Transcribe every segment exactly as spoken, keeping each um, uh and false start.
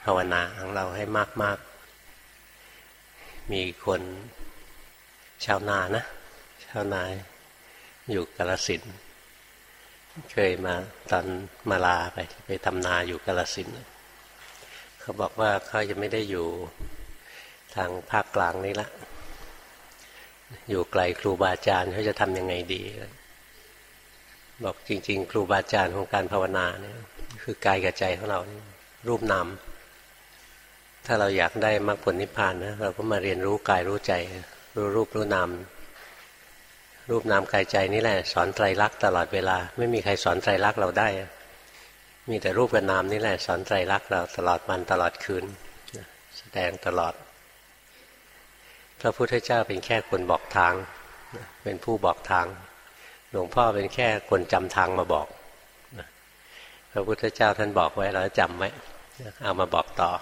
ภาวนาของเราให้มากๆมีคนชาวนานะชาวนาอยู่กาฬสินธุ์เคยมาตอนมาลาไปไปทำนาอยู่กาฬสินธุ์เขาบอกว่าเขาจะไม่ได้อยู่ทางภาคกลางนี้ละอยู่ไกลครูบาอาจารย์เขาจะทำยังไงดีบอกจริงๆครูบาอาจารย์ของการภาวนาเนี่ยคือกายกับใจของเรารูปนามถ้าเราอยากได้มรรคผลนิพพานนะเราก็มาเรียนรู้กายรู้ใจรู้รูปรู้นามรูปนามกายใจนี่แหละสอนไตรลักษณ์ตลอดเวลาไม่มีใครสอนไตรลักษณ์เราได้มีแต่รูปกับนามนี่แหละสอนไตรลักษณ์เราตลอดวันตลอดคืนแสดงตลอดพระพุทธเจ้าเป็นแค่คนบอกทางเป็นผู้บอกทางหลวงพ่อเป็นแค่คนจำทางมาบอกพระพุทธเจ้าท่านบอกไว้เราจำไว้เอามาบอกต่อ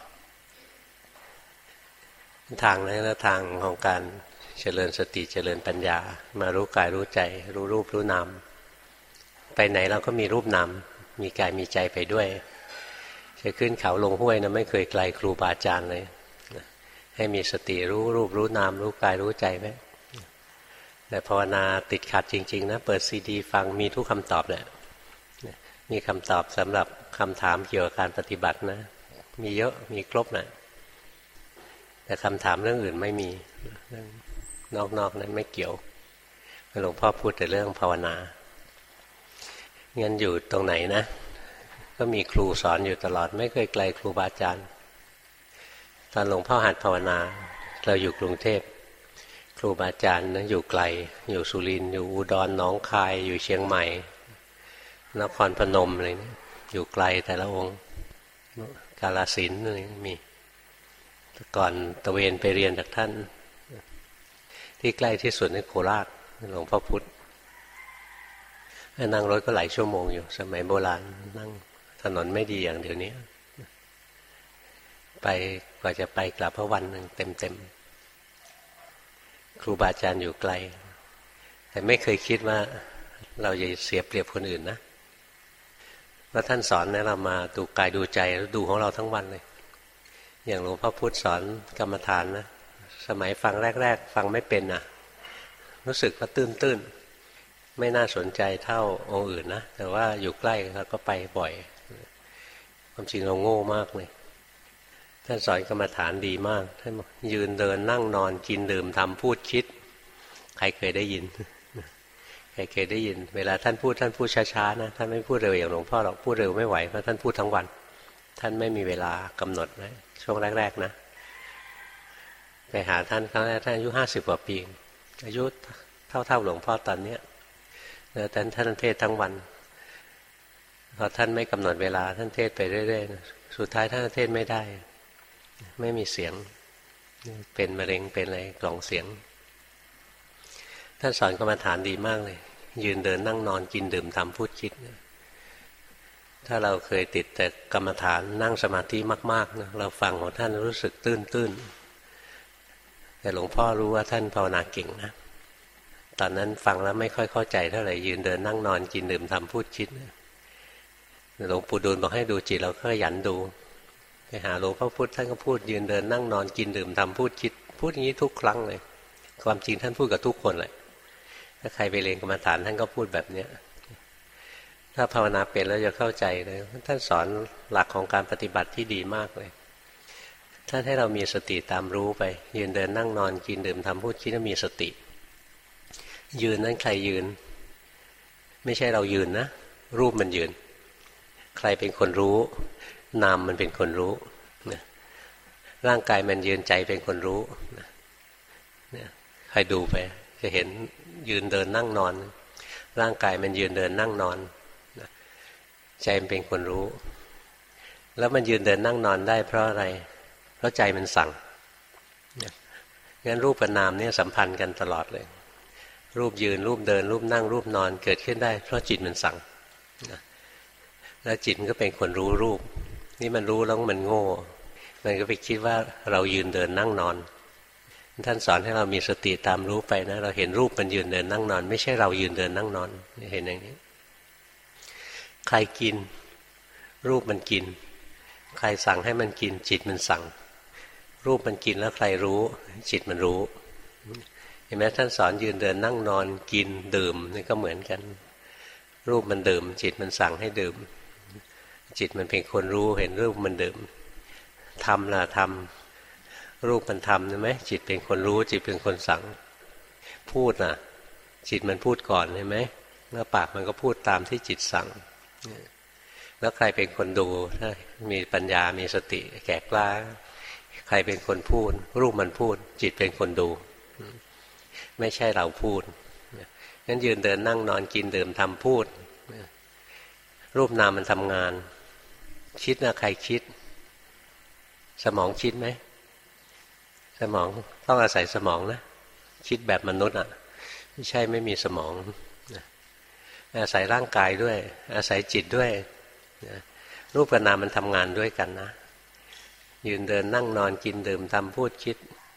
ทางนั้นแล้วทางของการเจริญสติเจริญปัญญามารู้กายรู้ใจรู้รูปรู้นามไปไหนเราก็มีรูปนามมีกายมีใจไปด้วยจะขึ้นเขาลงห้วยนะไม่เคยไกลครูบาอาจารย์เลยให้มีสติรู้รูปรู้นามรู้กายรู้ใจไว้แต่ภาวนาติดขัดจริงๆนะเปิดซีดีฟังมีทุกคำตอบแหละมีคำตอบสำหรับคำถามเกี่ยวกับการปฏิบัตินะมีเยอะมีครบนะแต่คำถามเรื่องอื่นไม่มีเรื่องนอกๆนั้นไม่เกี่ยวหลวงพ่อพูดแต่เรื่องภาวนางั้นอยู่ตรงไหนนะก็มีครูสอนอยู่ตลอดไม่เคยไกลครูบาอาจารย์ตอนหลวงพ่อหัดภาวนาเราอยู่กรุงเทพครูบาอาจารย์นะอยู่ไกลอยู่สุรินทร์อยู่อุดรหนองคายอยู่เชียงใหม่นครพนมอะไรนี่อยู่ไกลแต่ละองค์กาฬสินธุ์อะไรมีก่อนตะเวนไปเรียนจากท่านที่ใกล้ที่สุดในโคราชหลวงพ่อพุธนั่งรถก็หลายชั่วโมงอยู่สมัยโบราณนั่งถนนไม่ดีอย่างเดี๋ยวนี้ไปกว่าจะไปกลับเพราะวันหนึ่งเต็มๆครูบาอาจารย์อยู่ไกลแต่ไม่เคยคิดว่าเราจะเสียเปรียบคนอื่นนะว่าท่านสอนเนี่ยเรามาดูกายดูใจแล้วดูของเราทั้งวันเลยอย่างหลวงพ่อพุธสอนกรรมฐานนะสมัยฟังแรกๆฟังไม่เป็นนะรู้สึกว่าตื้นๆไม่น่าสนใจเท่าองค์อื่นนะแต่ว่าอยู่ใกล้เราก็ไปบ่อยความจริงเราโง่มากเลยท่านสอนกรรมฐานดีมากท่านยืนเดินนั่งนอนกินดื่มทำพูดคิดใครเคยได้ยินใครเคยได้ยินเวลาท่านพูดท่านพูดช้าๆนะท่านไม่พูดเร็วอย่างหลวงพ่อหรอกพูดเร็วไม่ไหวเพราะท่านพูดทั้งวันท่านไม่มีเวลากำหนดไว้ช่วงแรกๆนะไปหาท่านครั้งแรกท่านอายุห้าสิบกว่าปีอายุเท่าๆหลวงพ่อตอนเนี้ยแล้วท่านท่านเทศทั้งวันพอท่านไม่กำหนดเวลาท่านเทศไปเรื่อยๆสุดท้ายท่านเทศไม่ได้ไม่มีเสียงเป็นมะเร็งเป็นอะไรกล่องเสียงท่านสอนกรรมฐานดีมากเลยยืนเดินนั่งนอนกินดื่มทำพูดคิดถ้าเราเคยติดแต่กรรมฐานนั่งสมาธิมากๆนะเราฟังของท่านรู้สึกตื้นๆแต่หลวงพ่อรู้ว่าท่านภาวนาเก่งนะตอนนั้นฟังแล้วไม่ค่อยเข้าใจเท่าไหร่ยืนเดินนั่งนอนกินดื่มทำพูดคิดหลวงปู่ดูลบอกให้ดูจิตเราก็ขยันดูไปหาหลวงพ่อพุธท่านก็พูดยืนเดินนั่งนอนกินดื่มทำพูดคิดพูดอย่างนี้ทุกครั้งเลยความจริงท่านพูดกับทุกคนเลยถ้าใครไปเรียนกรรมฐานท่านก็พูดแบบเนี้ยถ้าภาวนาเป็นแล้วจะเข้าใจเลยท่านสอนหลักของการปฏิบัติที่ดีมากเลยท่านให้เรามีสติตามรู้ไปยืนเดินนั่งนอนกินดื่มทำพูดคิดแล้วมีสติยืนนั้นใครยืนไม่ใช่เรายืนนะรูปมันยืนใครเป็นคนรู้นามมันเป็นคนรู้ร่างกายมันยืนใจเป็นคนรู้ใครดูไปจะเห็นยืนเดินนั่งนอนร่างกายมันยืนเดินนั่งนอนใจมันเป็นคนรู้แล้วมันยืนเดินนั่งนอนได้เพราะอะไรเพราะใจมันสั่งงั้นรูปกับนามเนี่ยสัมพันธ์กันตลอดเลยรูปยืนรูปเดินรูปนั่งรูปนอนเกิดขึ้นได้เพราะจิตมันสั่งแล้วจิตก็เป็นคนรู้รูปนี่มันรู้แล้วมันโง่มันก็ไปคิดว่าเรายืนเดินนั่งนอนท่านสอนให้เรามีสติตามรู้ไปนะเราเห็นรูปมันยืนเดินนั่งนอนไม่ใช่เรายืนเดินนั่งนอนเห็นอย่างนี้ใครกินรูปมันกินใครสั่งให้มันกินจิตมันสั่งรูปมันกินแล้วใครรู้จิตมันรู้เห็นไหมท่านสอนยืนเดินนั่งนอนกินดื่มนี่ก็เหมือนกันรูปมันดื่มจิตมันสั่งให้ดื่มจิตมันเป็นคนรู้เห็นรูปมันดื่มทำล่ะทำรูปมันทำใช่ไหมจิตเป็นคนรู้จิตเป็นคนสั่งพูดน่ะจิตมันพูดก่อนใช่ไหมแล้วปากมันก็พูดตามที่จิตสั่งแล้วใครเป็นคนดูถ้ามีปัญญามีสติแก่กล้าใครเป็นคนพูดรูปมันพูดจิตเป็นคนดูไม่ใช่เราพูดงั้นยืนเดินนั่งนอนกินดื่มทำพูดรูปนามมันทำงานคิดนะใครคิดสมองคิดไหมสมองต้องอาศัยสมองนะคิดแบบมนุษย์อ่ะไม่ใช่ไม่มีสมองอาศัยร่างกายด้วยอาศัยจิตด้วยรูปกับนามมันทำงานด้วยกันนะยืนเดินนั่งนอนกินดื่มทำพูดคิด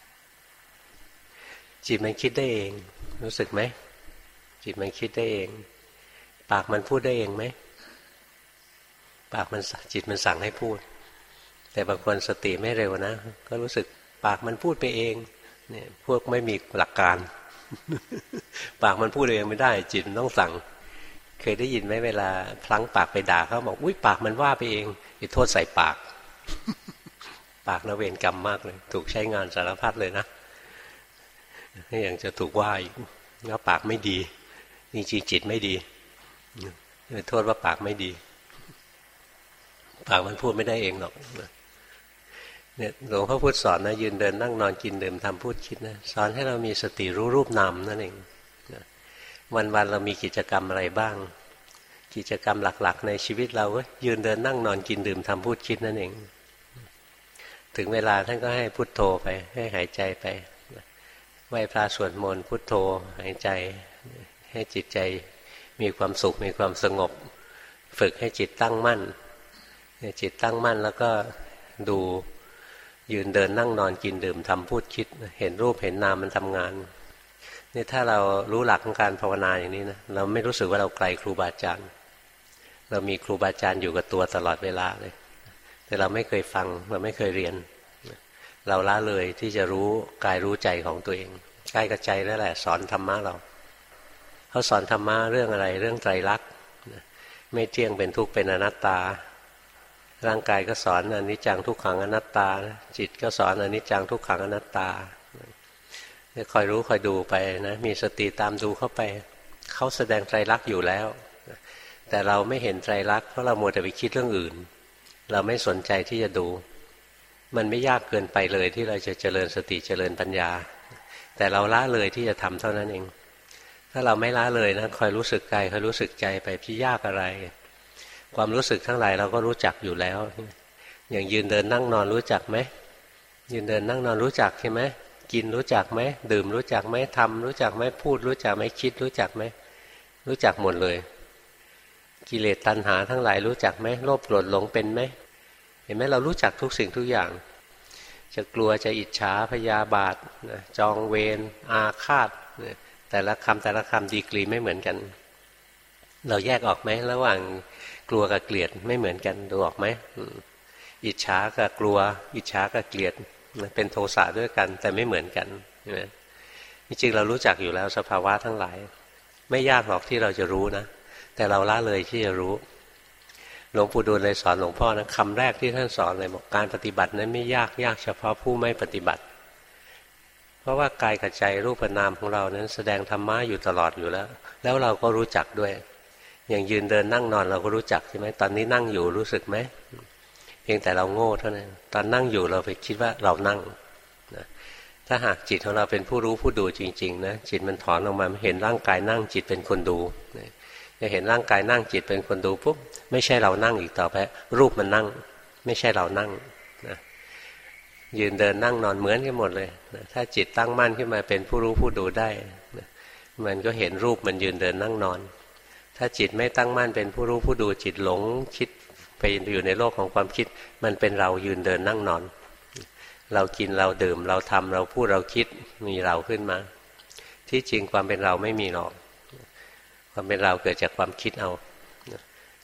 จิตมันคิดได้เองรู้สึกไหมจิตมันคิดได้เองปากมันพูดได้เองไหมปากมันจิตมันสั่งให้พูดแต่บางคนสติไม่เร็วนะก็รู้สึกปากมันพูดไปเองเนี่ยพวกไม่มีหลักการ ปากมันพูดเองไม่ได้จิตมันต้องสั่งเคยได้ยินไหมเวลาพลั้งปากไปด่าเขาบอกอุ้ยปากมันว่าไปเองอย่าโทษใส่ปาก ปากน่ะเวรกรรมมากเลยถูกใช้งานสารพัดเลยนะอย่างจะถูกว่าอีกว่าปากไม่ดีจริงๆจิตไม่ดีโทษว่าปากไม่ดีปากมันพูดไม่ได้เองหรอกเนี่ยหลวงพ่อพุธสอนนะยืนเดินนั่งนอนกินดื่มทำพูดคิดนะสอนให้เรามีสติรู้รูปนามนั่นเองวันๆเรามีกิจกรรมอะไรบ้างกิจกรรมหลักๆในชีวิตเราก็ยืนเดินนั่งนอนกินดื่มทำพูดคิดนั่นเองถึงเวลาท่านก็ให้พุทโธไปให้หายใจไปไหว้พระสวดมนต์พุทโธหายใจให้จิตใจมีความสุขมีความสงบฝึกให้จิตตั้งมั่นจิตตั้งมั่นแล้วก็ดูยืนเดินนั่งนอนกินดื่มทำพูดคิดเห็นรูปเห็นนามมันทำงานนี่ถ้าเรารู้หลักของการภาวนาอย่างนี้นะเราไม่รู้สึกว่าเราไกลครูบาอาจารย์เรามีครูบาอาจารย์อยู่กับตัวตลอดเวลาเลยแต่เราไม่เคยฟังเราไม่เคยเรียนเราละเลยที่จะรู้กายรู้ใจของตัวเองกายกับใจนั่นแหละสอนธรรมะเราเขาสอนธรรมะเรื่องอะไรเรื่องไตรลักษณ์ไม่เที่ยงเป็นทุกข์เป็นอนัตตาร่างกายก็สอนอนิจจังทุกขังอนัตตาจิตก็สอนอนิจจังทุกขังอนัตตาคอยรู้คอยดูไปนะมีสติตามดูเข้าไปเขาแสดงไตรลักษณ์อยู่แล้วแต่เราไม่เห็นไตรลักษณ์เพราะเรามัวแต่ไปคิดเรื่องอื่นเราไม่สนใจที่จะดูมันไม่ยากเกินไปเลยที่เราจะเจริญสติเจริญปัญญาแต่เราละเลยที่จะทำเท่านั้นเองถ้าเราไม่ละเลยนะคอยรู้สึกกายคอยรู้สึกใจไปพี่ยากอะไรความรู้สึกทั้งหลายเราก็รู้จักอยู่แล้วอย่างยืนเดินนั่งนอนรู้จักไหมยืนเดินนั่งนอนรู้จักใช่ไหมกินรู้จักไหมดื่มรู้จักไหมทำรู้จักไหมพูดรู้จักไหมคิดรู้จักไหมรู้จักหมดเลยกิเลสตัณหาทั้งหลายรู้จักไหมโลภโกรธหลงเป็นไหมเห็นไหมเรารู้จักทุกสิ่งทุกอย่างจะกลัวจะอิจฉาพยาบาทจองเวรอาฆาตแต่ละคำแต่ละคำดีกรีไม่เหมือนกันเราแยกออกไหมระหว่างกลัวกับเกลียดไม่เหมือนกันดูออกไหมอิจฉากับกลัวอิจฉากับเกลียดเป็นโทสะด้วยกันแต่ไม่เหมือนกันใช่ไหมจริงๆเรารู้จักอยู่แล้วสภาวะทั้งหลายไม่ยากหรอกที่เราจะรู้นะแต่เราละเลยที่จะรู้หลวงปู่ดูลเลยสอนหลวงพ่อนะคำแรกที่ท่านสอนเลยบอกการปฏิบัตินั้นไม่ยากยากเฉพาะผู้ไม่ปฏิบัติเพราะว่ากายกับใจรูปนามของเรานั้นแสดงธรรมะอยู่ตลอดอยู่แล้วแล้วเราก็รู้จักด้วยอย่างยืนเดินนั่งนอนเราก็รู้จักใช่ไหมตอนนี้นั่งอยู่รู้สึกไหมเพียงแต่เราโง่เท่านั้นตอนนั่งอยู่เราไปคิดว่าเรานั่งนะถ้าหากจิตของเราเป็นผู้รู้ผู้ดูจริงๆนะจิตมันถอนออกมาเห็นร่างกายนั่งจิตเป็นคนดูจะเห็นร่างกายนั่งจิตเป็นคนดูปุ๊บไม่ใช่เรานั่งอีกต่อไปรูปมันนั่งไม่ใช่เรานั่งนะยืนเดินนั่งนอนเหมือนกันหมดเลยนะถ้าจิตตั้งมั่นขึ้นมาเป็นผู้รู้ผู้ดูได้นะมันก็เห็นรูปมันยืนเดินนั่งนอนถ้าจิตไม่ตั้งมั่นเป็นผู้รู้ผู้ดูจิตหลงคิดไปอยู่ในโลกของความคิดมันเป็นเรายืนเดินนั่งนอนเรากินเราดื่มเราทำเราพูดเราคิดมีเราขึ้นมาที่จริงความเป็นเราไม่มีหรอกความเป็นเราเกิดจากความคิดเอา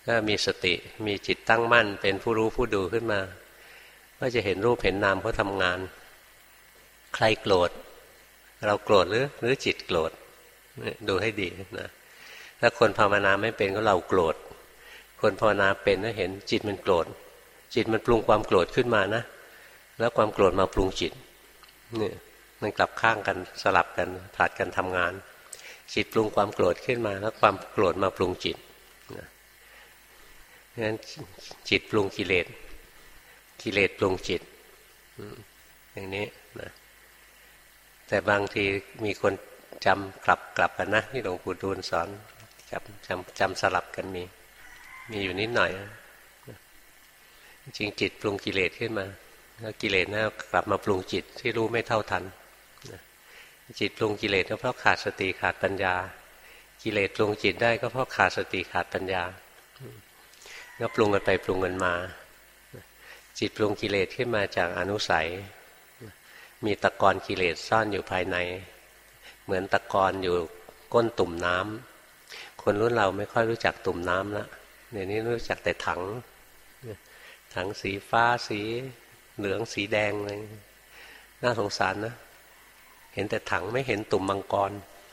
ก็มีสติมีจิตตั้งมั่นเป็นผู้รู้ผู้ดูขึ้นมาก็จะเห็นรูปเห็นนามเขาทำงานใครโกรธเราโกรธหรือหรือจิตโกรธดูให้ดีนะถ้าคนภาวนาไม่เป็นก็เราโกรธคนภาวนาเป็นก็เห็นจิตมันโกรธจิตมันปรุงความโกรธขึ้นมานะแล้วความโกรธมาปรุงจิตนี่มันกลับข้างกันสลับกันผลัดกันทำงานจิตปรุงความโกรธขึ้นมาแล้วความโกรธมาปรุงจิตนะงั้นจิตปรุงกิเลสกิเลสปรุงจิตอย่างนี้นะแต่บางทีมีคนจำกลับกลับกันนะที่หลวงปู่ดูลสอนจำจำจำสลับกันมีมีอยู่นิดหน่อยจริงจิตปรุงกิเลสขึ้นมาแล้วกิเลสน่ากลับมาปรุงจิตที่รู้ไม่เท่าทันจิตปรุงกิเลสก็เพราะขาดสติขาดปัญญากิเลสปรุงจิตได้ก็เพราะขาดสติขาดปัญญาก็ปรุงกันไปปรุงกันมาจิตปรุงกิเลสขึ้นมาจากอนุสัยมีตะกอนกิเลสซ่อนอยู่ภายในเหมือนตะกอนอยู่ก้นตุ่มน้ำคนรุ่นเราไม่ค่อยรู้จักตุ่มน้ำแล้วเดี๋ยวนี้รู้จักแต่ถังถังสีฟ้าสีเหลืองสีแดงอะไรน่าสงสารนะเห็นแต่ถังไม่เห็นตุ่มมังกร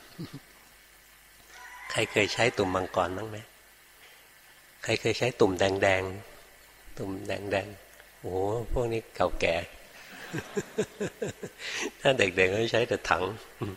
ใครเคยใช้ตุ่มมังกรบ้างไหมใครเคยใช้ตุ่มแดงๆตุ่มแดงๆโอ้โหพวกนี้เก่าแก่ถ้าเด็กๆก็ใช้แต่ถัง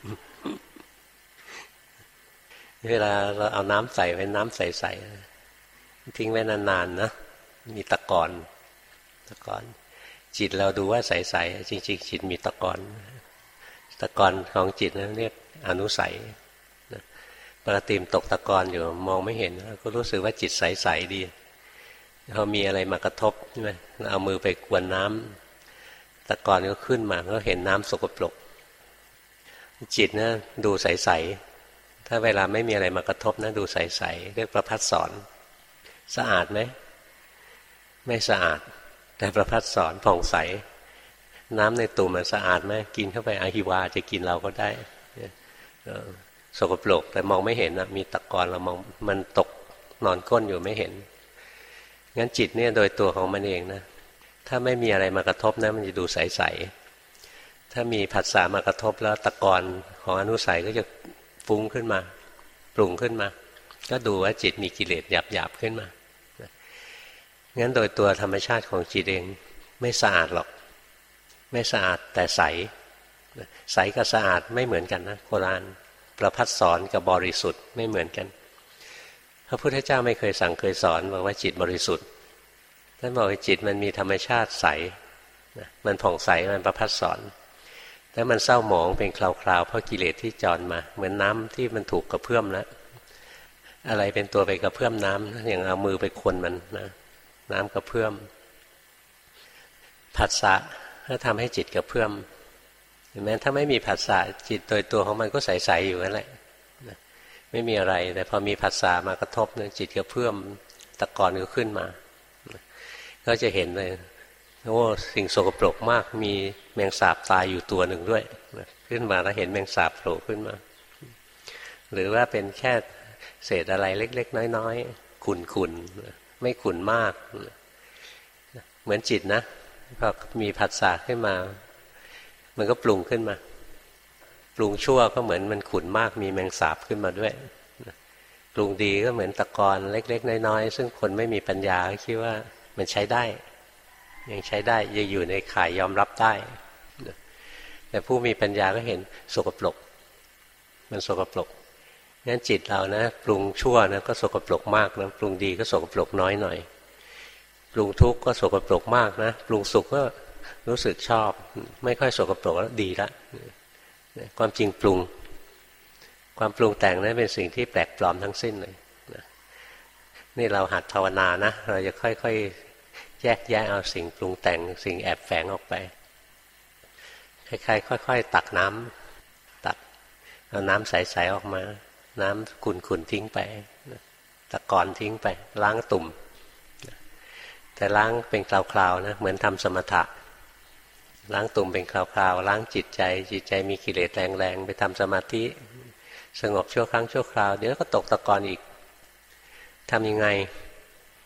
เวลาเราเอาน้ำใส่ไว้น้ำใสๆทิ้งไว้นานๆนะมีตะกอนตะกอนจิตเราดูว่าใสๆจริงๆจิตมีตะกอนตะกอนของจิตนั้นเรียกอนุสัยปกติมตกตะกอนอยู่มองไม่เห็นก็รู้สึกว่าจิตใสๆดีพอมีอะไรมากระทบใช่ไหมเอามือไปกวนน้ำตะกอนก็ขึ้นมาก็เห็นน้ำสกปรกจิตนะดูใสๆถ้าเวลาไม่มีอะไรมากระทบนะดูใสๆเรียกประภัสสรสะอาดไหมไม่สะอาดแต่ประภัสสรผ่องใสน้ำในตุ่มมันสะอาดไหมกินเข้าไปอาหิวาจะกินเราก็ได้สกปรกแต่มองไม่เห็นนะมีตะกอนเรามองมันตกนอนก้นอยู่ไม่เห็นงั้นจิตเนี่ยโดยตัวของมันเองนะถ้าไม่มีอะไรมากระทบนะมันจะดูใสๆถ้ามีผัสสะมากระทบแล้วตะกอนของอนุสัยก็จะฟุ้งขึ้นมาปรุงขึ้นมาก็ดูว่าจิตมีกิเลสหยาบๆขึ้นมางั้นโดยตัวธรรมชาติของจิตเองไม่สะอาดหรอกไม่สะอาดแต่ใสใสกับสะอาดไม่เหมือนกันนะโบราณประภัสสรกับบริสุทธิ์ไม่เหมือนกันพระพุทธเจ้าไม่เคยสั่งเคยสอนบอกว่าจิตบริสุทธิ์ท่านบอกว่าจิตมันมีธรรมชาติใสมันผ่องใสมันประภัสสรแต่มันเศร้าหมองเป็นคราวๆเพราะกิเลสที่จรมาเหมือนน้ำที่มันถูกกระเพื่อมแล้วอะไรเป็นตัวไปกระเพื่อมน้ำอย่างเอามือไปคนมันนะน้ำกระเพื่อมผัสสะถ้าทำให้จิตกระเพื่อมเห็นไหมถ้าไม่มีผัสสะจิตโดยตัวของมันก็ใสๆอยู่นั่นแหละไม่มีอะไรแต่พอมีผัสสะมากระทบเนี่ยจิตกระเพื่อมตะกอนก็ขึ้นมาก็จะเห็นเลยโอ้สิ่งสกปรกมากมีแมงสาบตายอยู่ตัวหนึ่งด้วยขึ้นมาแล้วเห็นแมงสาบโผล่ขึ้นมาหรือว่าเป็นแค่เศษอะไรเล็กๆน้อยๆขุ่นๆไม่ขุ่นมากเหมือนจิตนะพอมีผัสสะขึ้นมามันก็ปรุงขึ้นมาปรุงชั่วก็เหมือนมันขุ่นมากมีแมงสาบขึ้นมาด้วยปรุงดีก็เหมือนตะกอนเล็กๆน้อยๆซึ่งคนไม่มีปัญญาคิดว่ามันใช้ได้ยังใช้ได้ยังอยู่ในข่ายยอมรับได้แต่ผู้มีปัญญาก็เห็นสกปรกมันสกปรกงั้นจิตเรานะปรุงชั่วนะก็สกปรกมากนะปรุงดีก็สกปรกน้อยหน่อยปรุงทุกข์ก็สกปรกมากนะปรุงสุขก็รู้สึกชอบไม่ค่อยสกปรกแล้วดีละความจริงปรุงความปรุงแต่งนั้นเป็นสิ่งที่แปลกปลอมทั้งสิ้นเลยนี่เราหัดภาวนานะเราจะค่อยๆแยกแยะเอาสิ่งปรุงแต่งสิ่งแอบแฝงออกไปคล้ายๆค่อยๆตักน้ำตักเอาน้ำใสๆออกมาน้ำขุ่นๆทิ้งไปตะกอนทิ้งไปล้างตุ่มแต่ล้างเป็นคราวๆนะเหมือนทำสมถะล้างตุ่มเป็นคราวๆล้างจิตใจจิตใจมีกิเลสแรงๆไปทำสมาธิสงบชั่วครั้งชั่วคราวเดี๋ยวก็ตกตะกอนอีกทำยังไง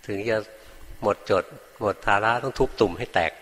ถึงจะหมดจดหมดภาระต้องทุบตุ่มให้แตก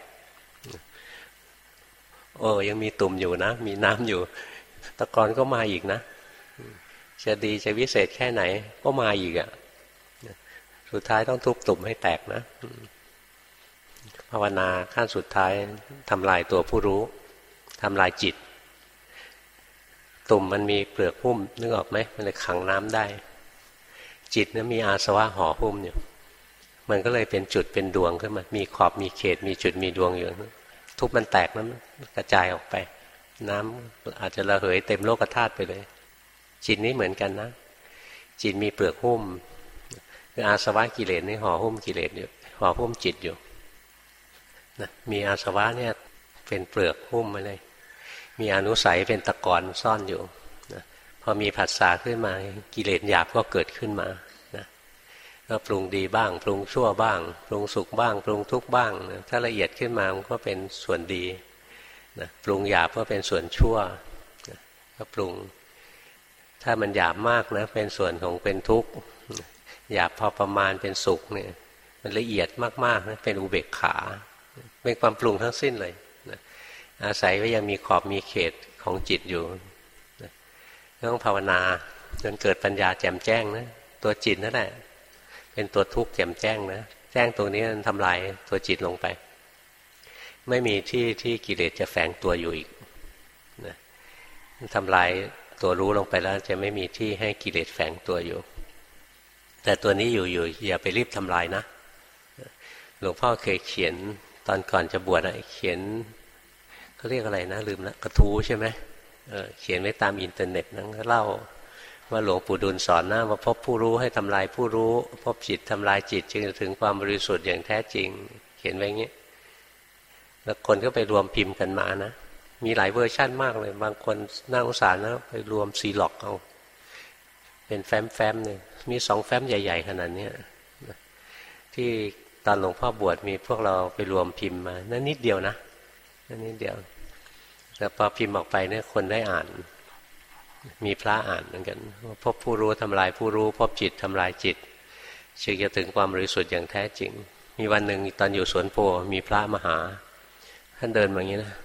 โอ้ยังมีตุ่มอยู่นะมีน้ำอยู่ตะกอนก็มาอีกนะจะดีจะวิเศษแค่ไหนก็มาอีกอ่ะสุดท้ายต้องทุบตุ่มให้แตกนะภาวนาขั้นสุดท้ายทำลายตัวผู้รู้ทำลายจิตตุ่มมันมีเปลือกหุ้มนึกออกไหมมันเลยขังน้ำได้จิตนั้นมีอาสวะห่อหุ้มอยู่มันก็เลยเป็นจุดเป็นดวงขึ้นมามีขอบมีเขตมีจุดมีดวงอยู่ทุบมันแตกนั้นกระจายออกไปน้ำอาจจะระเหยเต็มโลกธาตุไปเลยจิตนี้เหมือนกันนะจิตมีเปลือกหุ้มคืออาสวะกิเลสนี่ห่อหุ้มกิเลสอยู่ห่อหุ้มจิตอยู่นะมีอาสวะเนี่ยเป็นเปลือกหุ้มมาเลยมีอนุสัยเป็นตะกอนซ่อนอยู่นะพอมีผัสสะขึ้นมากิเลสหยาบก็เกิดขึ้นมานะก็ปรุงดีบ้างปรุงชั่วบ้างปรุงสุขบ้างปรุงทุกข์บ้างนะถ้าละเอียดขึ้นมามันก็เป็นส่วนดีนะปรุงหยาบก็เป็นส่วนชั่วนะก็ปรุงถ้ามันหยาบมากนะเป็นส่วนของเป็นทุกข์หยาบพอประมาณเป็นสุขเนี่ยมันละเอียดมากๆนะเป็นอุเบกขาเป็นความปรุงทั้งสิ้นเลยนะอาศัยว่ายังมีขอบมีเขตของจิตอยู่นะต้องภาวนาจนเกิดปัญญาแจ่มแจ้งนะตัวจิตนั่นแหละเป็นตัวทุกข์แจ่มแจ้งนะแจ้งตรงนี้มันทำลายตัวจิตลงไปไม่มีที่ที่กิเลสจะแฝงตัวอยู่อีกนะทำลายตัวรู้ลงไปแล้วจะไม่มีที่ให้กิเลสแฝงตัวอยู่แต่ตัวนี้อยู่อยู่อย่าไปรีบทำลายนะหลวงพ่อเคยเขียนตอนก่อนจะบวชนะเขียนเขาเรียกอะไรนะลืมละกระทู้ใช่ไหมเออเขียนไว้ตามอินเทอร์เน็ตนั่นก็เล่าว่าหลวงปู่ดูลสอนนะว่าพบผู้รู้ให้ทำลายผู้รู้พบจิตทำลายจิตจึงจะถึงความบริสุทธิ์อย่างแท้จริงเขียนไว้อย่างนี้แล้วคนก็ไปรวมพิมพ์กันมานะมีหลายเวอร์ชั่นมากเลยบางคนน่าสงสารนะไปรวมซีล็อกเอาเป็นแฟ้มแฟ้มเนี่ยมีสองแฟ้มใหญ่ๆขนาดนี้ที่ตอนหลวงพ่อบวชมีพวกเราไปรวมพิมพ์มานั่นนิดเดียวนะนั่นนิดเดียวแต่พอพิมพ์ออกไปเนี่ยคนได้อ่านมีพระอ่านเหมือนกันพบผู้รู้ทำลายผู้รู้พบจิตทำลายจิตจึงจะถึงความบริสุทธิ์อย่างแท้จริงมีวันหนึ่งตอนอยู่สวนโพมีพระมาหาท่านเดินมาอย่างนี้นะ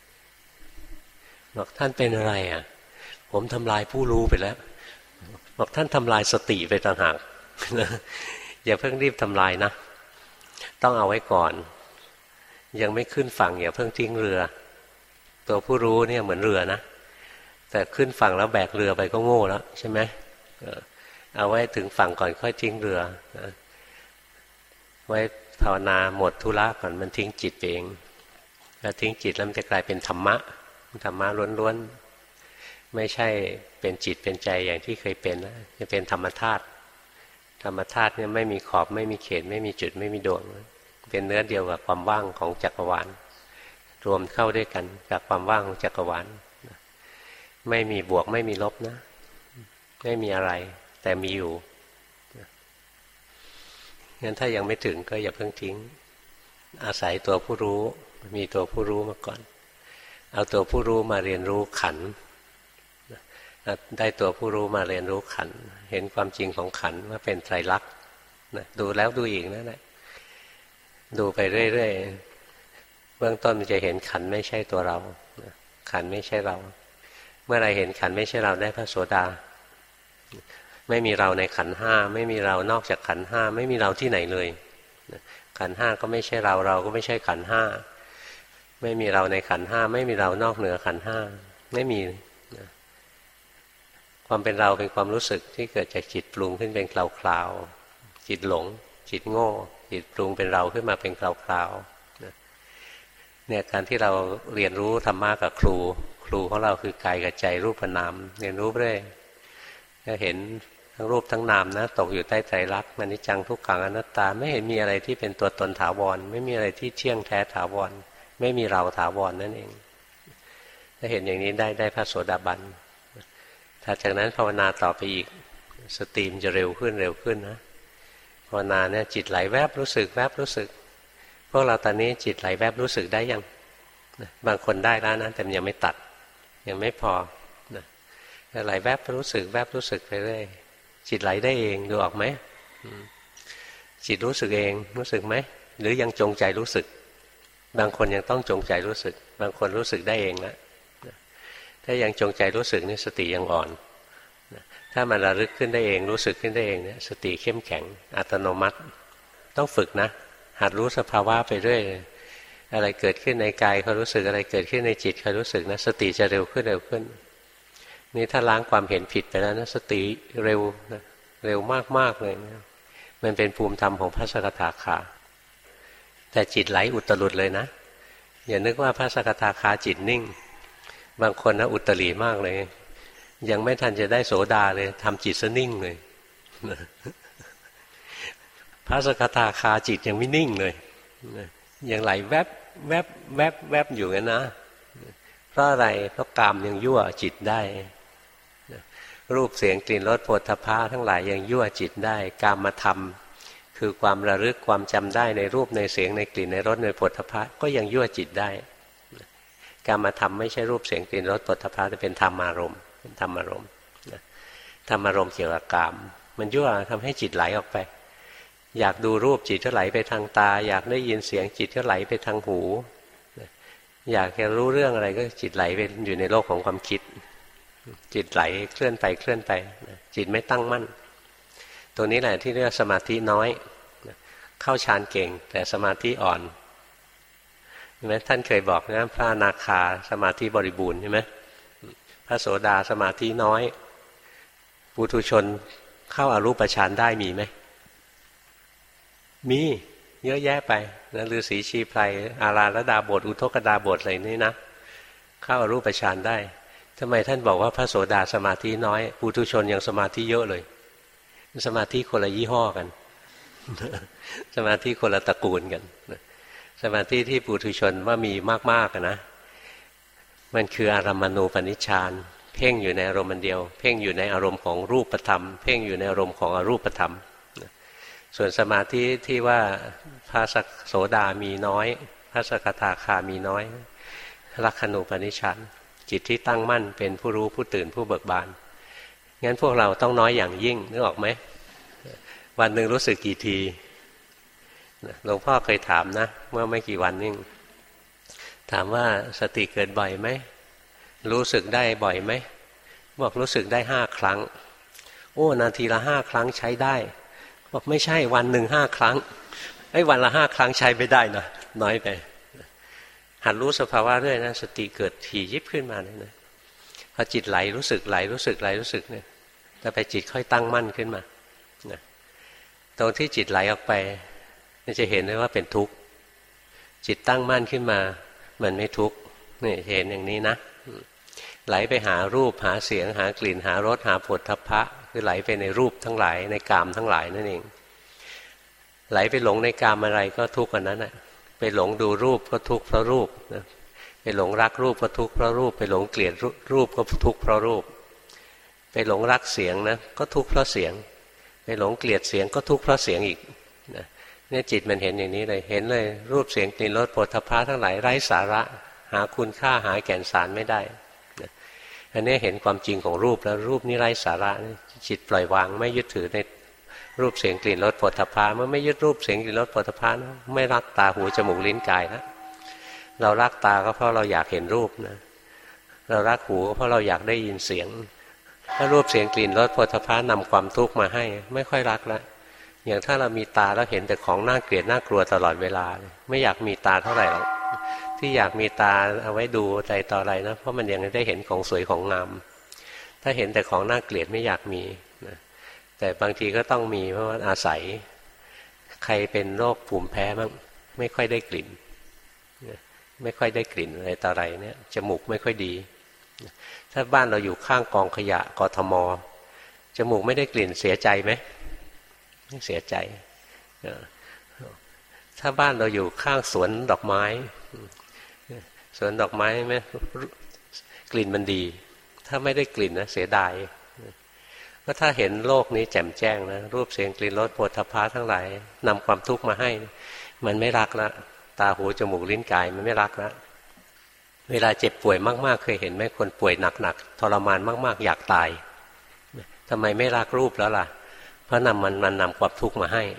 บอกท่านเป็นอะไรอ่ะผมทำลายผู้รู้ไปแล้วบอกท่านทำลายสติไปต่างหากอย่าเพิ่งรีบทำลายนะต้องเอาไว้ก่อนยังไม่ขึ้นฝั่งอย่าเพิ่งทิ้งเรือตัวผู้รู้เนี่ยเหมือนเรือนะแต่ขึ้นฝั่งแล้วแบกเรือไปก็โง่แล้วใช่ไหมเอาไว้ถึงฝั่งก่อนค่อยทิ้งเรือไว้ภาวนาหมดธุระก่อนมันทิ้งจิตเองแล้วทิ้งจิตแล้วมันจะกลายเป็นธรรมะธรรมะล้วนๆไม่ใช่เป็นจิตเป็นใจอย่างที่เคยเป็นนะจะเป็นธรรมธาตุธรรมธาตุเนี่ยไม่มีขอบไม่มีเขตไม่มีจุดไม่มีดวงเป็นเนื้อเดียวกับความว่างของจักรวาลรวมเข้าด้วยกันกับความว่างของจักรวาลไม่มีบวกไม่มีลบนะไม่มีอะไรแต่มีอยู่งั้นถ้ายังไม่ถึงก็อย่าเพิ่งทิ้งอาศัยตัวผู้รู้มีตัวผู้รู้มาก่อนเอาตัวผู้รู้มาเรียนรู้ขันธ์ได้ตัวผู้รู้มาเรียนรู้ขันธ์เห็นความจริงของขันธ์ว่าเป็นไตรลักษณ์ดูแล้วดูอีกนั่นแหละดูไปเรื่อยๆเบื้องต้นมันจะเห็นขันธ์ไม่ใช่ตัวเราขันธ์ไม่ใช่เราเมื่อไรเห็นขันธ์ไม่ใช่เราได้พระโสดาไม่มีเราในขันธ์ห้าไม่มีเรานอกจากขันธ์ห้าไม่มีเราที่ไหนเลยขันธ์ห้าก็ไม่ใช่เราเราก็ไม่ใช่ขันธ์ห้าไม่มีเราในขันธ์ห้าไม่มีเรานอกเหนือขันธ์ห้าไม่มีความเป็นเราเป็นความรู้สึกที่เกิดจากจิตปรุงขึ้นเป็นคลาวๆจิตหลงจิตโง่จิตปรุงเป็นเราขึ้นมาเป็นคลาวๆเนี่ยการที่เราเรียนรู้ธรรมะกับครูครูของเราคือกายกับใจรูปนามเรียนรู้เรื่อยจะเห็นทั้งรูปทั้งนามนะตกอยู่ใต้ไตรลักษณ์อนิจจังทุกขังอนัตตาไม่เห็นมีอะไรที่เป็นตัวตนถาวรไม่มีอะไรที่เที่ยงแท้ถาวรไม่มีเราถาวรนั่นเองถ้าเห็นอย่างนี้ได้ได้พระโสดาบันถ้าจากนั้นภาวนาต่อไปอีกสติมันจะเร็วขึ้นเร็วขึ้นนะภาวนาเนี่ยจิตไหลแวบรู้สึกแวบรู้สึกพวกเราตอนนี้จิตไหลแวบรู้สึกได้ยังบางคนได้แล้วนะแต่ยังไม่ตัดยังไม่พอนะไหลแวบรู้สึกแวบรู้สึกไปเรื่อยจิตไหลได้เองดูออกไหมจิตรู้สึกเองรู้สึกไหมหรือยังจงใจรู้สึกบางคนยังต้องจงใจรู้สึกบางคนรู้สึกได้เองแล้วถ้ายังจงใจรู้สึกนี่สติยังอ่อนถ้ามันระลึกขึ้นได้เองรู้สึกขึ้นได้เองเนี่ยสติเข้มแข็งอัตโนมัติต้องฝึกนะหัดรู้สภาวะไปเรื่อยอะไรเกิดขึ้นในกายเขารู้สึกอะไรเกิดขึ้นในจิตเขารู้สึกนะสติจะเร็วขึ้นเร็วขึ้นนี่ถ้าล้างความเห็นผิดไปแล้วนะสติเร็วนะเร็วมากๆเลยนะมันเป็นภูมิธรรมของพระสกทาคาแต่จิตไหลอุตรุดเลยนะอย่านึกว่าพระสกทาคาจิตนิ่งบางคนนะอุตริมากเลยยังไม่ทันจะได้โสดาเลยทำจิตซะนิ่งเลยพระสกทาคาจิตยังไม่นิ่งเลยยังไหลแวบแวบแวบแวบอยู่กันนะเพราะอะไรเพราะกามยังยั่วจิตได้รูปเสียงกลิ่นรสโผฏฐัพพะทั้งหลายยังยั่วจิตได้กามธรรมคือความระลึกความจำได้ในรูปในเสียงในกลิ่นในรสในโผฏฐัพพะก็ยังยั่วจิตได้กามธรรมไม่ใช่รูปเสียงกลิ่นรสโผฏฐัพพะแต่เป็นธรรมารมณ์เป็นธรรมารมณ์ธรรมารมณ์เกี่ยวกับกามมันยั่วทำให้จิตไหลออกไปอยากดูรูปจิตก็ไหลไปทางตาอยากได้ยินเสียงจิตก็ไหลไปทางหูอยากจะรู้เรื่องอะไรก็จิตไหลไปอยู่ในโลกของความคิดจิตไหลเคลื่อนไปเคลื่อนไปจิตไม่ตั้งมั่นตัวนี้แหละที่เรียกสมาธิน้อยเข้าฌานเก่งแต่สมาธิอ่อนใช่ไหมท่านเคยบอกนะพระอนาคาสมาธิบริบูรณ์ใช่ไหมพระโสดาสมาธิน้อยปุถุชนเข้าอรูปฌานได้มีไหมมีเยอะแยะไปนะฤาษีชีไพรอาราลดาบทอุทกดาบทอะไรนี่นะเข้าอรูปฌานได้ทำไมท่านบอกว่าพระโสดาสมาธิน้อยปุถุชนยังสมาธิเยอะเลยสมาธิคนละยี่ห้อกันสมาธิคนละตระกูลกันสมาธิที่ปุถุชนว่ามีมากๆนะมันคืออารามณูปนิชฌานเพ่งอยู่ในอารมณ์เดียวเพ่งอยู่ในอารมณ์ของรูปธรรมเพ่งอยู่ในอารมณ์ของอรูปธรรมส่วนสมาธิที่ว่าพระโสดามีน้อยพระสกทาคามีน้อยลักขณูปนิชฌานจิตที่ตั้งมั่นเป็นผู้รู้ผู้ตื่นผู้เบิกบานงั้นพวกเราต้องน้อยอย่างยิ่งนึกออกไหมวันหนึ่งรู้สึกกี่ทีหลวงพ่อเคยถามนะเมื่อไม่กี่วันนี่ถามว่าสติเกิดบ่อยไหมรู้สึกได้บ่อยไหมบอกรู้สึกได้ห้าครั้งโอ้นาทีละห้าครั้งใช้ได้บอกไม่ใช่วันหนึ่งห้าครั้งไอ้วันละห้าครั้งใช้ไม่ได้นะน้อยไปหัดรู้สภาวะเรื่อยนะสติเกิดถี่ยิบขึ้นมาเลยนะพอจิตไหลรู้สึกไหลรู้สึกไหลรู้สึกเนี่ยแต่ไปจิตค่อยตั้งมั่นขึ้นมานะตรงที่จิตไหลออกไปนี่จะเห็นได้ว่าเป็นทุกข์จิตตั้งมั่นขึ้นมามันไม่ทุกข์นี่เห็นอย่างนี้นะไหลไปหารูปหาเสียงหากลิ่นหารสหาโผฏฐัพพะคือไหลไปในรูปทั้งหลายในกามทั้งหลายนั่นเองไหลไปหลงในกามอะไรก็ทุกข์อันนั้นน่ะไปหลงดูรูปก็ทุกข์เพราะรูปนะไปหลงรักรูปก็ทุกข์เพราะรูปไปหลงเกลียดรูปก็ทุกข์เพราะรูปไปหลงรักเสียงนะก็ทุกข์เพราะเสียงไปหลงเกลียดเสียงก็ทุกข์เพราะเสียงอีกนะเนี่ยจิตมันเห็นอย่างนี้เลยเห็นเลยรูปเสียงกลิ่นรสโผฏฐัพพะทั้งหลายไร้สาระหาคุณค่าหาแก่นสารไม่ได้นะอันนี้เห็นความจริงของรูปแล้วรูปนี้ไร้สาระจิตปล่อยวางไม่ยึดถือในรูปเสียงกลิ่นรสโผฏฐัพพะเมื่อไม่ยึดรูปเสียงกลิ่นรสโผฏฐัพพะนะไม่รักตาหูจมูกลิ้นกายนะเรารักตาก็เพราะเราอยากเห็นรูปนะเรารักหูก็เพราะเราอยากได้ยินเสียงถ้ารูปเสียงกลิ่นรสโผฏฐัพพะนำความทุกข์มาให้ไม่ค่อยรักแล้วอย่างถ้าเรามีตาแล้วเห็นแต่ของน่าเกลียดน่ากลัวตลอดเวลาไม่อยากมีตาเท่าไหร่หรอกที่อยากมีตาเอาไว้ดูใจต่ออะไรนะเพราะมันยังได้เห็นของสวยของงามถ้าเห็นแต่ของน่าเกลียดไม่อยากมีนะแต่บางทีก็ต้องมีเพราะว่าอาศัยใครเป็นโรคภูมิแพ้บ้างไม่ค่อยได้กลิ่นไม่ค่อยได้กลิ่นอะไรต่ออะไรเนี่ยจมูกไม่ค่อยดีถ้าบ้านเราอยู่ข้างกองขยะกทม.จมูกไม่ได้กลิ่นเสียใจไหมไม่เสียใจถ้าบ้านเราอยู่ข้างสวนดอกไม้สวนดอกไม้ไหมกลิ่นมันดีถ้าไม่ได้กลิ่นนะเสียดายก็ถ้าเห็นโลกนี้แจ่มแจ้งนะรูปเสียงกลิ่นรสโผฏฐัพพะทั้งหลายนำความทุกข์มาให้มันไม่รักละตาหูจมูกลิ้นกายมันไม่รักละเวลาเจ็บป่วยมากๆเคยเห็นไหมคนป่วยหนักๆทรมานมากๆอยากตายทำไมไม่รักรูปแล้วล่ะเพราะนำมันมันนำความทุกข์มาให้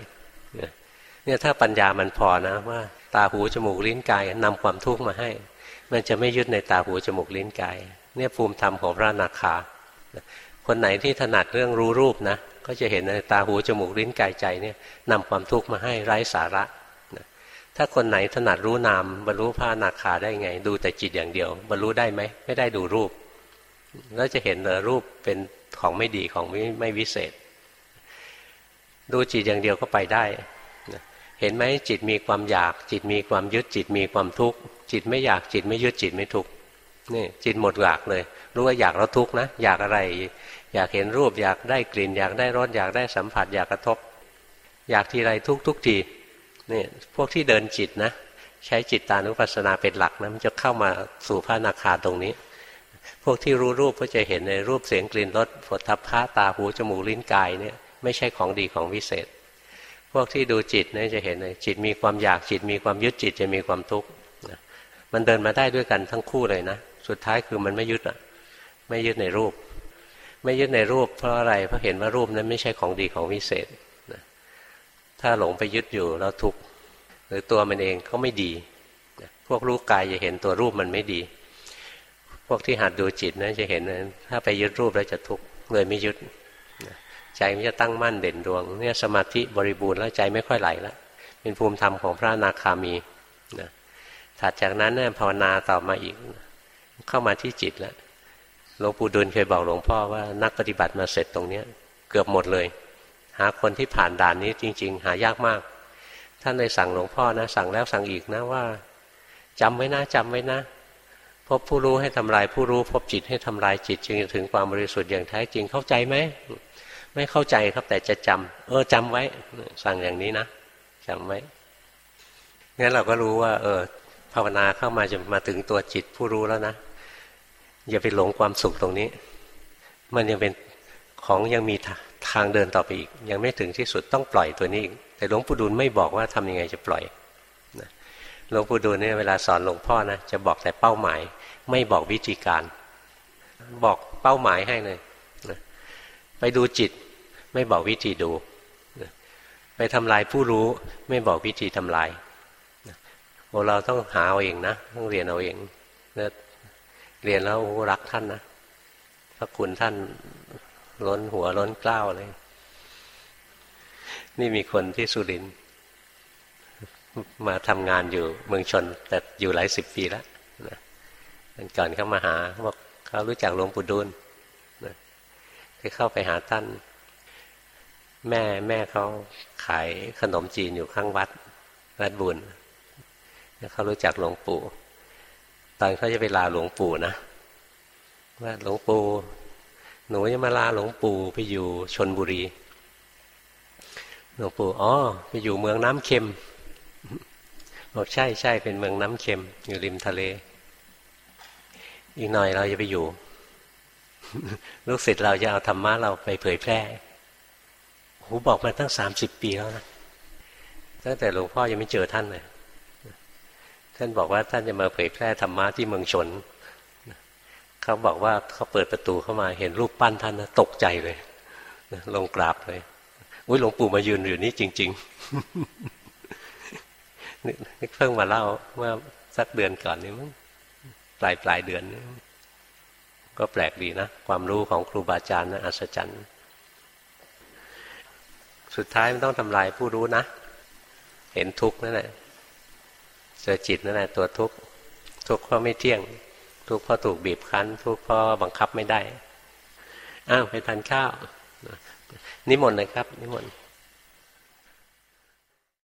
เนี่ยถ้าปัญญามันพอนะว่าตาหูจมูกลิ้นกายนำความทุกข์มาให้มันจะไม่ยึดในตาหูจมูกลิ้นกายเนี่ยภูมิธรรมของพระอนาคาคนไหนที่ถนัดเรื่องรู้รูปนะก็จะเห็นในตาหูจมูกลิ้นกายใจเนี่ยนำความทุกข์มาให้ไร้สาระถ้าคนไหนถนัดรู้นามบรรลุพระอนาคาได้ไงดูแต่จิตอย่างเดียวบรรลุได้ไหมไม่ได้ดูรูปแล้วจะเห็นเลยรูปเป็นของไม่ดีของไม่ไม่วิเศษดูจิตอย่างเดียวก็ไปได้เห็นไหมจิตมีความอยากจิตมีความยึดจิตมีความทุกข์จิตไม่อยากจิตไม่ยึดจิตไม่ทุกข์นี่จิตหมดอยากเลยรู้ว่าอยากแล้วทุกข์นะอยากอะไรอยากเห็นรูปอยากได้กลิ่นอยากได้รสอยากได้สัมผัสอยากกระทบอยากทีไรทุกทุกทีนี่พวกที่เดินจิตนะใช้จิตตานุปัสสนาเป็นหลักนะมันจะเข้ามาสู่พระอนาคาตรงนี้พวกที่รู้รูปก็จะเห็นในรูปเสียงกลิ่นรสผลทัพพะตาหูจมูกลิ้นกายเนี่ยไม่ใช่ของดีของวิเศษพวกที่ดูจิตเนี่ยจะเห็นเลยจิตมีความอยากจิตมีความยึดจิตจะมีความทุกข์มันเดินมาได้ด้วยกันทั้งคู่เลยนะสุดท้ายคือมันไม่ยึดอ่ะไม่ยึดในรูปไม่ยึดในรูปเพราะอะไรเพราะเห็นว่ารูปนั้นไม่ใช่ของดีของวิเศษถ้าหลงไปยึดอยู่แล้วทุกข์หรือตัวมันเองก็ไม่ดีพวกรู้กายจะเห็นตัวรูปมันไม่ดีพวกที่หัดดูจิตนะจะเห็นนะถ้าไปยึดรูปแล้วจะทุกข์เลยไม่ยึดใจมันจะตั้งมั่นเด่นดวงเนี่ยสมาธิบริบูรณ์แล้วใจไม่ค่อยไหลแล้วเป็นภูมิธรรมของพระอนาคามีนะถัดจากนั้นเนี่ยภาวนาต่อมาอีกเข้ามาที่จิตแล้วหลวงปู่ดูลเคยบอกหลวงพ่อว่านักปฏิบัติมาเสร็จตรงเนี้ยเกือบหมดเลยหาคนที่ผ่านด่านนี้จริงๆหายากมากท่านเลยสั่งหลวงพ่อนะสั่งแล้วสั่งอีกนะว่าจำไว้นะจำไว้นะพบผู้รู้ให้ทำลายผู้รู้พบจิตให้ทำลายจิตจึงจะถึงความบริสุทธิ์อย่างแท้จริงเข้าใจไหมไม่เข้าใจครับแต่จะจำเออจำไว้สั่งอย่างนี้นะจำไว้งั้นเราก็รู้ว่าเออภาวนาเข้ามาจะมาถึงตัวจิตผู้รู้แล้วนะอย่าไปหลงความสุขตรงนี้มันยังเป็นของยังมีทางเดินต่อไปอีกยังไม่ถึงที่สุดต้องปล่อยตัวนี้อีกแต่หลวงปู่ดูลไม่บอกว่าทำยังไงจะปล่อยหลวงปู่ดูลเนี่ยเวลาสอนหลวงพ่อนะจะบอกแต่เป้าหมายไม่บอกวิธีการบอกเป้าหมายให้เลยไปดูจิตไม่บอกวิธีดูไปทำลายผู้รู้ไม่บอกวิธีทำลายเราต้องหาเอาเองนะต้องเรียนเอาเองเรียนแล้วรักท่านนะพระคุณท่านล้นหัวล้นเกล้าเลยนี่มีคนที่สุรินทร์มาทำงานอยู่เมืองชนแต่อยู่หลายสิบปีแล้วนะก่อนเขามาหาบอกเขารู้จักหลวงปู่ดูลนะที่เข้าไปหาท่านแม่แม่เขาขายขนมจีนอยู่ข้างวัดวัดบุญเขารู้จักหลวงปู่ตอนเขาจะไปลาหลวงปู่นะว่าหลวงปู่หนูจะมาลาหลวงปู่ไปอยู่ชลบุรีหลวงปู่อ๋อไปอยู่เมืองน้ำเค็มบอกใช่ใช่เป็นเมืองน้ำเค็มอยู่ริมทะเลอีกหน่อยเราจะไปอยู่ลูกศิษย์เราจะเอาธรรมะเราไปเผยแพร่โหบอกมาตั้งสามสิบปีแล้วนะตั้งแต่หลวงพ่อยังไม่เจอท่านเลยท่านบอกว่าท่านจะมาเผยแพร่ธรรมะที่เมืองชนเขาบอกว่าเขาเปิดประตูเข้ามาเห็นรูปปั้นท่านนะตกใจเลยลงกราบเลยอุ้ยหลวงปู่มายืนอยู่นี่จริงๆนี่เพิ่งมาเล่าเมื่อสักเดือนก่อนนี่มั้งปลายปลายเดือนนี่ก็แปลกดีนะความรู้ของครูบาอาจารย์นะอัศจรรย์สุดท้ายมันต้องทำลายผู้รู้นะเห็นทุกข์นั่นแหละเจอจิตนั่นแหละตัวทุกข์ทุกข์เพราะไม่เที่ยงทุกข์เพราะถูกบีบคั้นทุกข์เพราะบังคับไม่ได้อ้าวไปทานข้าวนิมนต์เลยครับนิมนต์